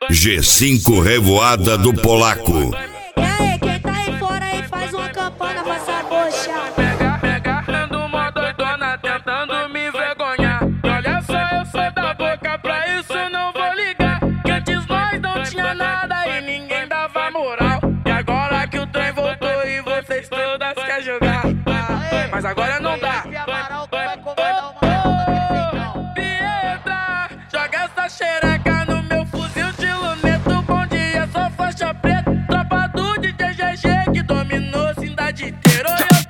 G5 Revoada do Polaco. E aí, quem tá aí fora aí faz uma campana pra se abochar. Pegando uma doidona tentando me envergonhar. Olha só, eu sou da boca, pra isso não vou ligar. Que antes nós não tinha nada e ninguém dava moral. E agora que o trem voltou e vocês todas querem jogar. Mas agora não dá. Pietra, joga essa xereca no meu fuzil de luneta. Bom dia, sou faixa preta. Tropa do DJ GG que dominou a cidade inteira.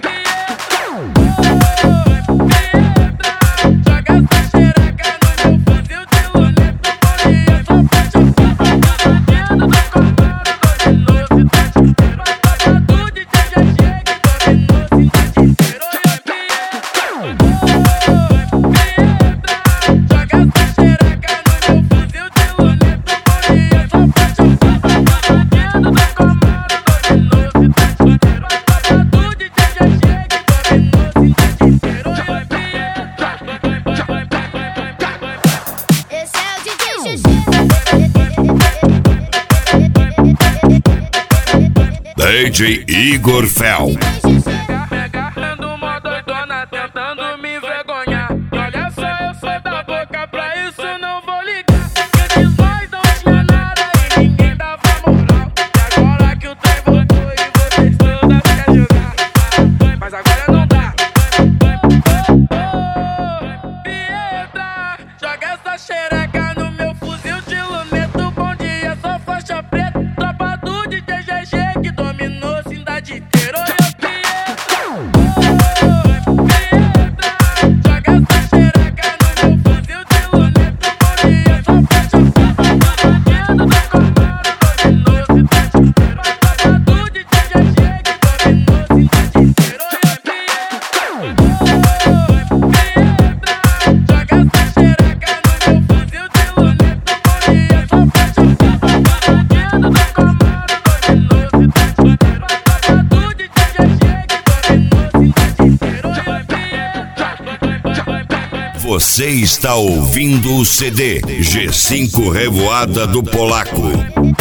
DJ Igor Fel. Pegando uma doidona tentando me envergonhar. Olha só, eu sou da boca, pra isso não vou ligar. Que antes nós não tinha nada e ninguém dava moral. E agora que o trem voltou e vocês todas querem jogar. Mas agora não dá. Pietra, joga essa xereca no meu fuzil de luneta. Bom dia, sou faixa preta. Tropa do DJ GG que dominou a cidade inteira. Você está ouvindo o CD G5 Revoada do Polaco.